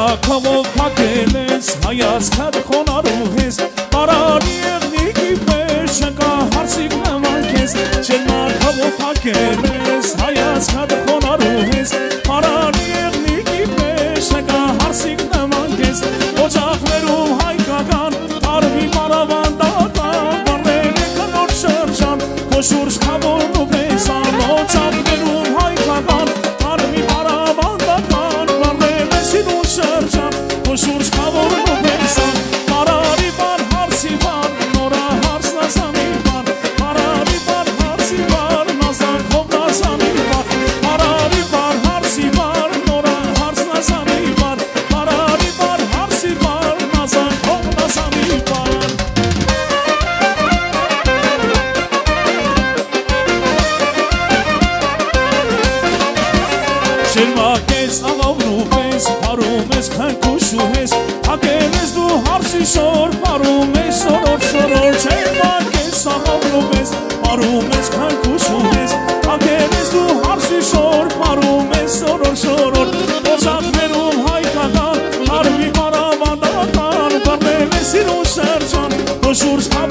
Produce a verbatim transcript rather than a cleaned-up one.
Շերմակավով փակել ես, հայացքդ խոնարհու ես, Պարանի եղնիկի պես չկա հարցիկ նման քեզ, Շերմակավով փակել ես, հայացքդ խոնարհու ես, Պարանի եղնիկի պես չկա հարցիկ նման քեզ, Օջախներում հայկական, արվի պարավանդական, Վարնել է կնոջ շրջան, քո շուրջ խավորն ու պեսան, Օջախներում հայկական, արվի պարավանդական, Վարնել է սիրուն շրջան, քո շուրջ խավորն ու պեսան, Պարարի բար հարսի բար, նորա հարս նասանի բար, Պարարի բար հարսի բար, նազանքով նասանի բար, Պարարի բար հարսի բար, նորա հարս նասանի բար, Պարարի բար հարսի բար, նազանքով նասանի բար Շերմակես աղավն ու պես, պարում ես քնքուշու ես, Հակել ես դու հարսի շոր, պարում ես սորոր շորոր, Շերմակես աղավն ու պես, պարում ես քնքուշու ես, Հակել ես դու հարսի շոր, պարում ես սորոր շորոր, Օջախներում հայկական, արվի պարավանդական, Վարնել է սիրուն շրջան, քո շուրջ